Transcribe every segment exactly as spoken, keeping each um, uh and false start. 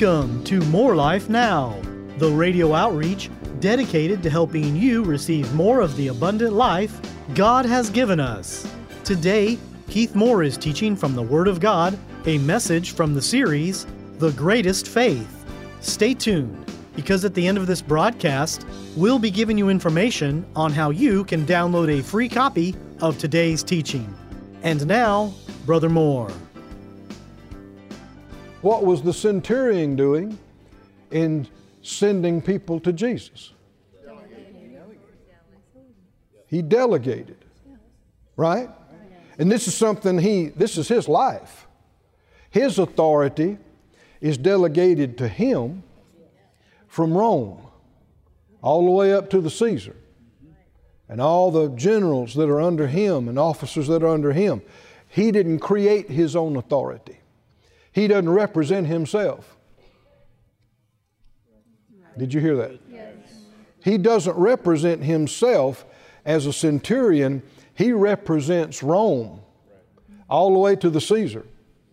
Welcome to More Life Now, the radio outreach dedicated to helping you receive more of the abundant life God has given us. Today, Keith Moore is teaching from the Word of God, a message from the series, The Greatest Faith. Stay tuned, because at the end of this broadcast, we'll be giving you information on how you can download a free copy of today's teaching. And now, Brother Moore. What was the centurion doing in sending people to Jesus? He delegated, right? And this is something he, this is his life. His authority is delegated to him from Rome, all the way up to the Caesar, and all the generals that are under him and officers that are under him. He didn't create his own authority. He doesn't represent himself. Did you hear that? Yes. He doesn't represent himself as a centurion. He represents Rome all the way to the Caesar.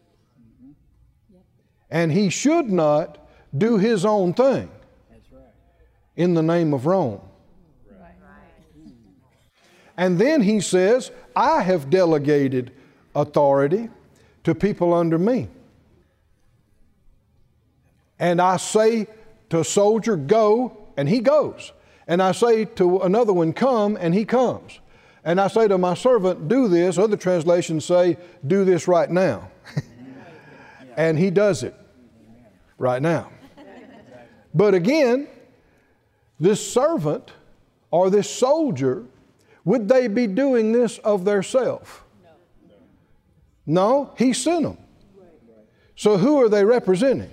And he should not do his own thing in the name of Rome. And then he says, I have delegated authority to people under me. And I say to a soldier, go, and he goes. And I say to another one, come, and he comes. And I say to my servant, do this. Other translations say, do this right now. And he does it right now. But again, this servant or this soldier, would they be doing this of theirself? No, he sent them. So who are they representing?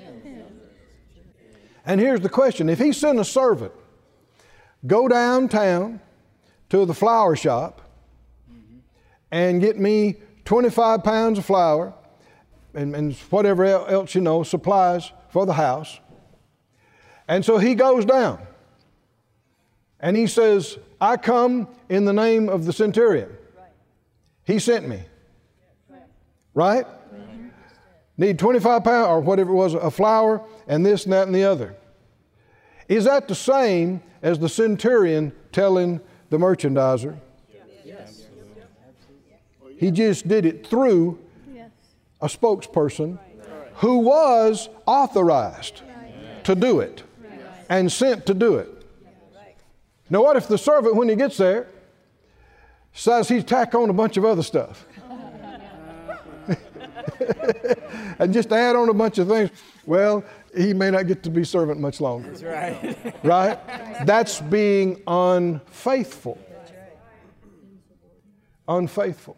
And here's the question. If he sent a servant, go downtown to the flower shop and get me twenty-five pounds of flour and, and whatever else, you know, supplies for the house. And so he goes down and he says, I come in the name of the centurion. He sent me. Right? Need twenty-five pounds or whatever it was, of flour and this and that and the other. Is that the same as the centurion telling the merchandiser? Yes. He just did it through a spokesperson who was authorized to do it and sent to do it. Now what if the servant, when he gets there, says he's tack on a bunch of other stuff? And just add on a bunch of things. Well, he may not get to be servant much longer. That's right. Right? That's being unfaithful. Unfaithful.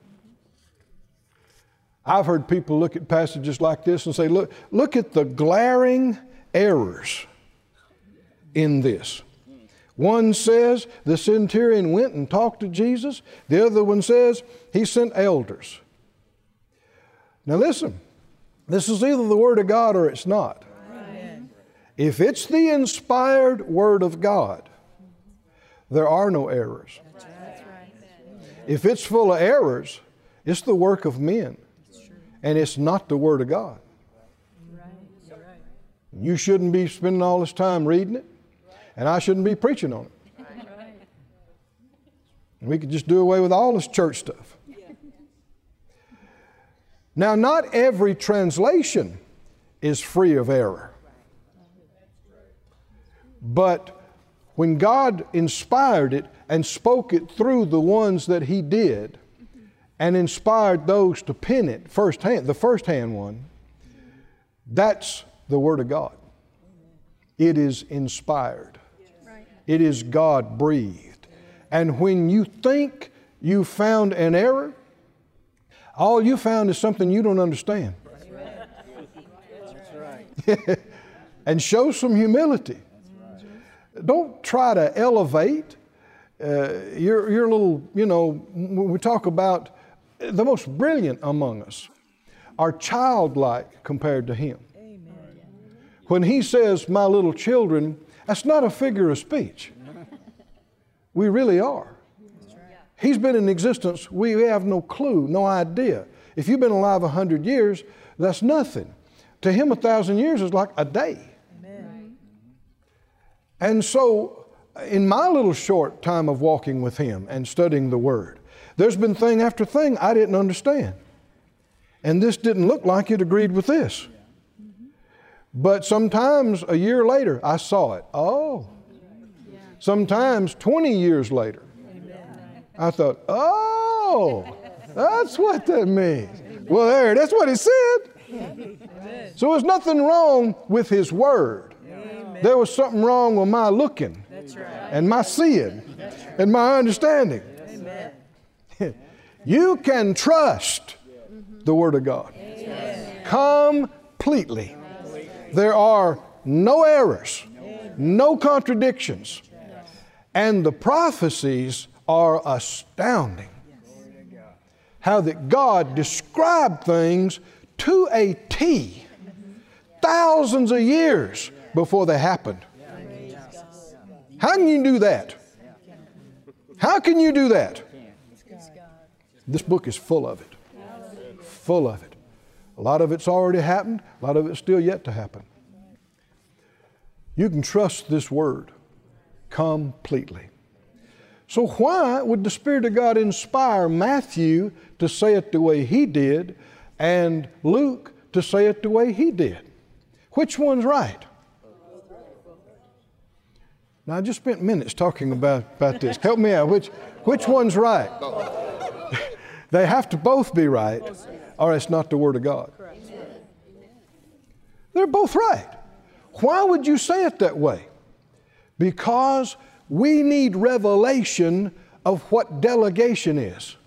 I've heard people look at passages like this and say, look, look at the glaring errors in this. One says the centurion went and talked to Jesus. The other one says he sent elders. Now listen, this is either the Word of God or it's not. Amen. If it's the inspired Word of God, there are no errors. That's right. If it's full of errors, it's the work of men, and it's not the Word of God. You shouldn't be spending all this time reading it, and I shouldn't be preaching on it. We could just do away with all this church stuff. Now, not every translation is free of error. But when God inspired it and spoke it through the ones that He did and inspired those to pen it firsthand, the first-hand one, that's the Word of God. It is inspired. It is God-breathed. And when you think you found an error, all you found is something you don't understand. That's right. And show some humility. Don't try to elevate. Uh, your, your little, you know, when we talk about the most brilliant among us are childlike compared to Him. Amen. When He says, my little children, that's not a figure of speech. We really are. He's been in existence. We have no clue, no idea. If you've been alive a hundred years, that's nothing to him a thousand years is like a day. Amen. And so in my little short time of walking with him and studying the Word, there's been thing after thing I didn't understand. And this didn't look like it agreed with this. But sometimes a year later, I saw it. Oh. Sometimes twenty years later, I thought, oh, that's what that means. Well, there, that's what he said. So there's nothing wrong with his Word. There was something wrong with my looking and my seeing and my understanding. You can trust the Word of God completely. There are no errors, no contradictions, and the prophecies are astounding. How that God described things to a T, thousands of years before they happened. How can you do that? How can you do that? This book is full of it. Full of it. A lot of it's already happened. A lot of it's still yet to happen. You can trust this Word completely. So why would the Spirit of God inspire Matthew to say it the way he did and Luke to say it the way he did? Which one's right? Now, I just spent minutes talking about, about this. Help me out. Which, which one's right? They have to both be right, or it's not the Word of God. They're both right. Why would you say it that way? Because we need revelation of what delegation is.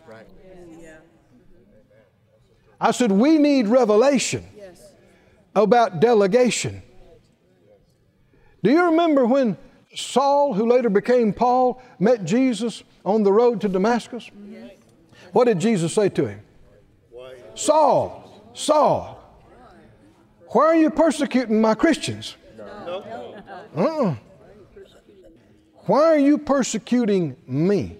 I said we need revelation about delegation. Do you remember when Saul, who later became Paul, met Jesus on the road to Damascus? What did Jesus say to him? Saul, Saul, why are you persecuting my Christians? Uh-uh. Why are you persecuting me?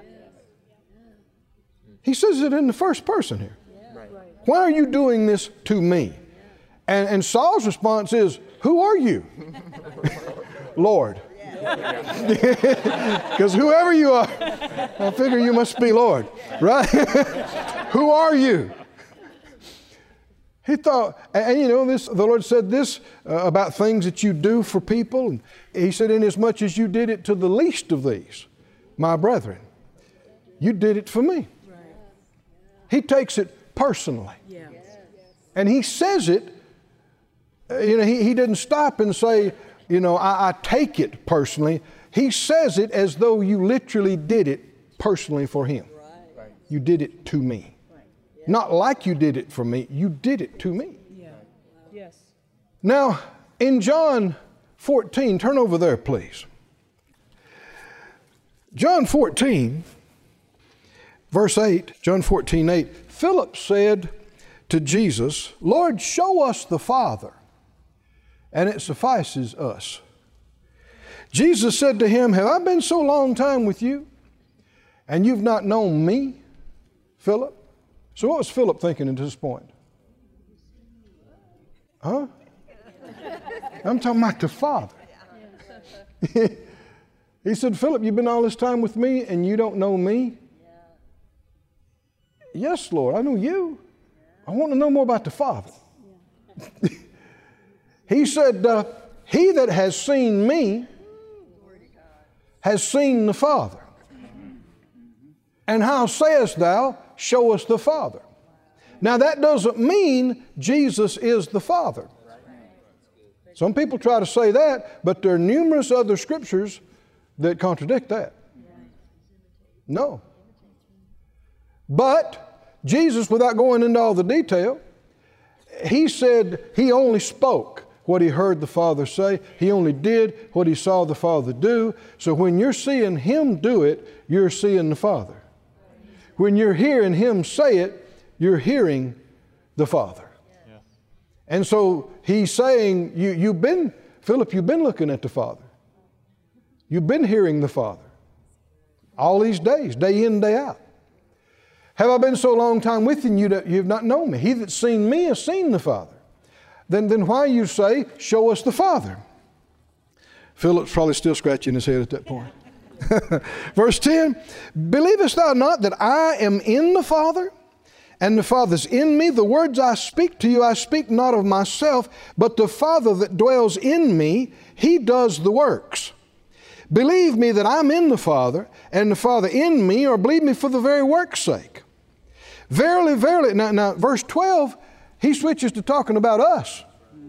He says it in the first person here. Why are you doing this to me? And, and Saul's response is, who are you? Lord. Because whoever you are, I figure you must be Lord, right? Who are you? He thought, and, and you know, this, the Lord said this uh, about things that you do for people. And he said, inasmuch as you did it to the least of these, my brethren, you did it for me. Right. He takes it personally. Yeah. And he says it, uh, you know, he, he didn't stop and say, you know, I, I take it personally. He says it as though you literally did it personally for him. Right. You did it to me. Not like you did it for me, you did it to me. Yeah. Yes. Now, in John fourteen, turn over there, please. John fourteen, verse eight, John fourteen, eight, Philip said to Jesus, Lord, show us the Father, and it suffices us. Jesus said to him, have I been so long time with you, and you've not known me, Philip? So what was Philip thinking at this point? Huh? I'm talking about the Father. He said, Philip, you've been all this time with me and you don't know me? Yes, Lord, I know you. I want to know more about the Father. He said, uh, he that has seen me has seen the Father. And how sayest thou, show us the Father? Now that doesn't mean Jesus is the Father. Some people try to say that, but there are numerous other scriptures that contradict that. No. But Jesus, without going into all the detail, he said he only spoke what he heard the Father say. He only did what he saw the Father do. So when you're seeing him do it, you're seeing the Father. When you're hearing him say it, you're hearing the Father. Yeah. And so he's saying, you, you've been, Philip, you've been looking at the Father. You've been hearing the Father all these days, day in, day out. Have I been so long time with you that you've not known me? He that's seen me has seen the Father. then, then why you say, show us the Father? Philip's probably still scratching his head at that point. Verse ten, believest thou not that I am in the Father, and the Father's in me? The words I speak to you, I speak not of myself, but the Father that dwells in me, He does the works. Believe me that I'm in the Father, and the Father in me, or believe me for the very work's sake. Verily, verily, now, now verse twelve, he switches to talking about us.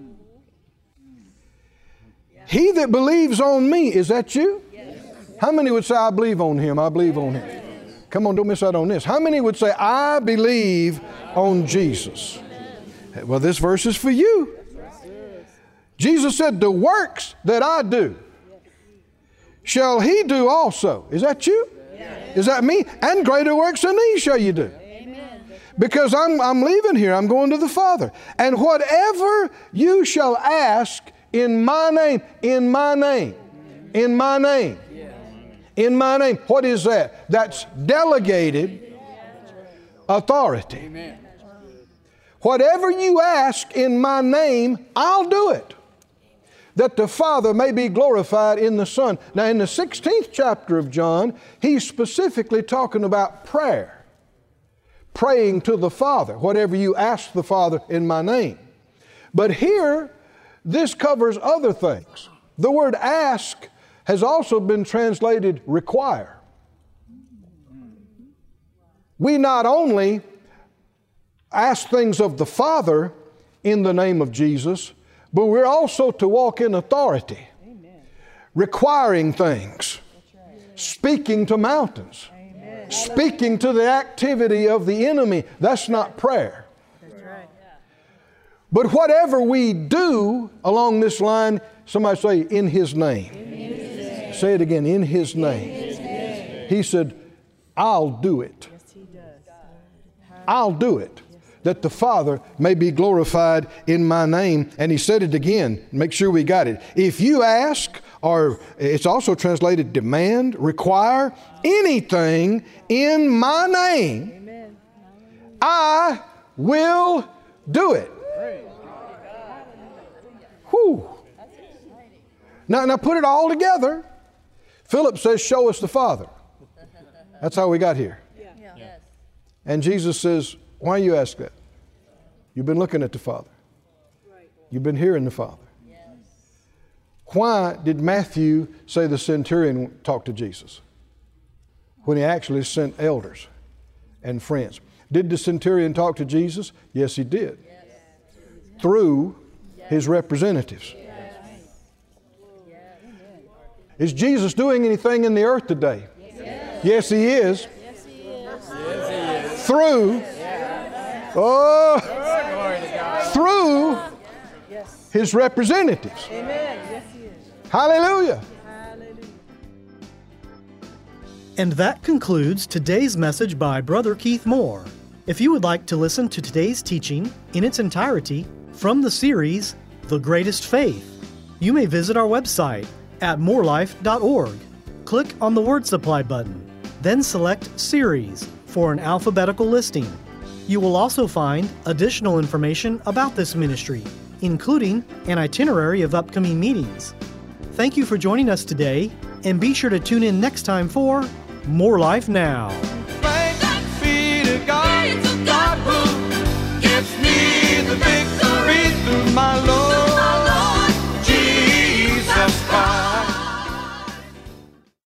He that believes on me, is that you? Yes. How many would say, I believe on Him, I believe on Him? Come on, don't miss out on this. How many would say, I believe on Jesus? Well, this verse is for you. Jesus said, the works that I do, shall He do also. Is that you? Yes. Is that me? And greater works than these shall you do. Amen. Because I'm, I'm leaving here. I'm going to the Father. And whatever you shall ask in my name, in my name, in my name, in my name. What is that? That's delegated authority. Amen. Whatever you ask in my name, I'll do it, that the Father may be glorified in the Son. Now, in the sixteenth chapter of John, he's specifically talking about prayer, praying to the Father, whatever you ask the Father in my name. But here, this covers other things. The word ask has also been translated require. We not only ask things of the Father in the name of Jesus, but we're also to walk in authority, Amen. Requiring things, right. Speaking to mountains, Amen. Speaking to the activity of the enemy. That's not prayer. That's right. But whatever we do along this line, somebody say, in His name. In His name. Say it again, in His name. In His name. He said, I'll do it. Yes, He does. I'll do it, that the Father may be glorified in my name. And He said it again. Make sure we got it. If you ask, or it's also translated demand, require anything in my name, Amen. I will do it. Whew. Now, now put it all together. Philip says, show us the Father. That's how we got here. Yeah. Yeah. And Jesus says, why you ask that? You've been looking at the Father. You've been hearing the Father. Yes. Why did Matthew say the centurion talked to Jesus when he actually sent elders and friends? Did the centurion talk to Jesus? Yes, he did. Yes. Through his representatives. Yes. Is Jesus doing anything in the earth today? Yes, yes He is. Yes, He is. Yes, He is. Through, yes. oh, yes. through yes. His representatives. Amen. Yes, He is. Hallelujah. Hallelujah. And that concludes today's message by Brother Keith Moore. If you would like to listen to today's teaching in its entirety from the series, The Greatest Faith, you may visit our website at more life dot org. Click on the Word Supply button, then select Series for an alphabetical listing. You will also find additional information about this ministry, including an itinerary of upcoming meetings. Thank you for joining us today, and be sure to tune in next time for More Life Now.